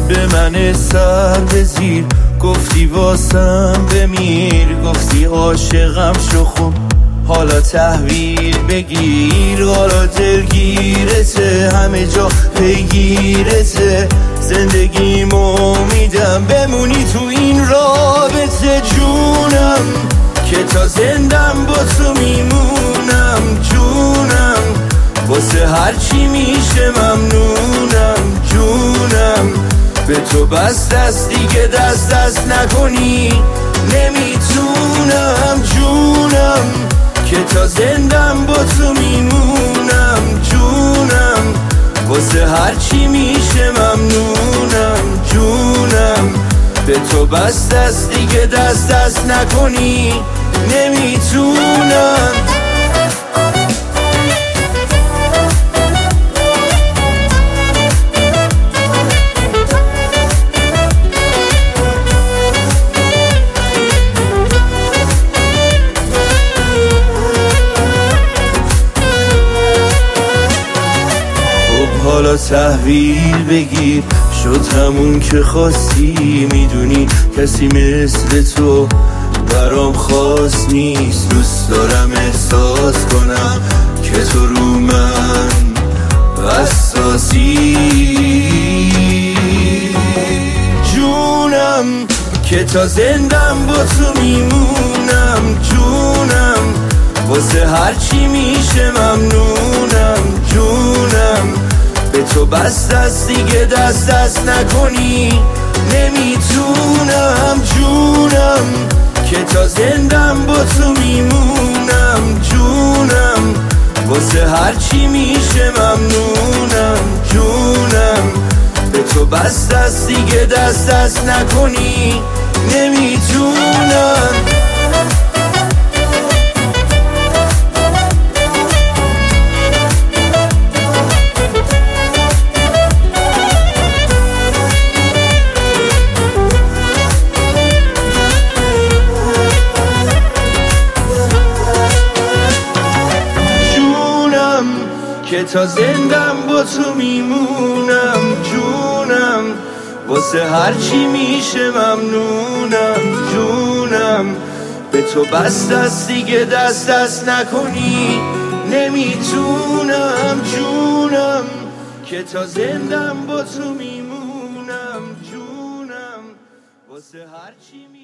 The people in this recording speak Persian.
به من سر به زیر، گفتی واسم بمیر، گفتی عاشقم شو خوب حالا تحویل بگیر. حالا دلگیرته همه جا پیگیرته، زندگیمو میدم بمونی تو این رابطه. جونم که تا زندم با تو میمونم، جونم واسه هرچی میشه ممنونم. جونم به تو بس دست دیگه دست نکنی نمیتونم. جونم که تا زندم با تو میمونم، جونم واسه هرچی میشه ممنونم. جونم به تو بس دست دیگه دست نکنی نمیتونم. حالا تحویل بگیر، شد همون که خواستی. میدونی کسی مثل تو برام خاص نیست. دوست دارم احساس کنم که تو رو من حساسی. جونم که تا زندم با تو میمونم، جونم واسه هرچی میشه ممنونم. جونم به تو بس دست دیگه دست نکنی نمیتونم. جونم که تا زندم با تو میمونم، جونم واسه هرچی میشه ممنونم. جونم به تو بس دست دیگه دست نکنی نمیتونم. که تا زندم با تو میمونم، جونم واسه هرچی میشه ممنونم. جونم به تو بس دست دیگه دست نکنی نمیتونم. جونم که تا زندم با تو میمونم، جونم واسه هرچی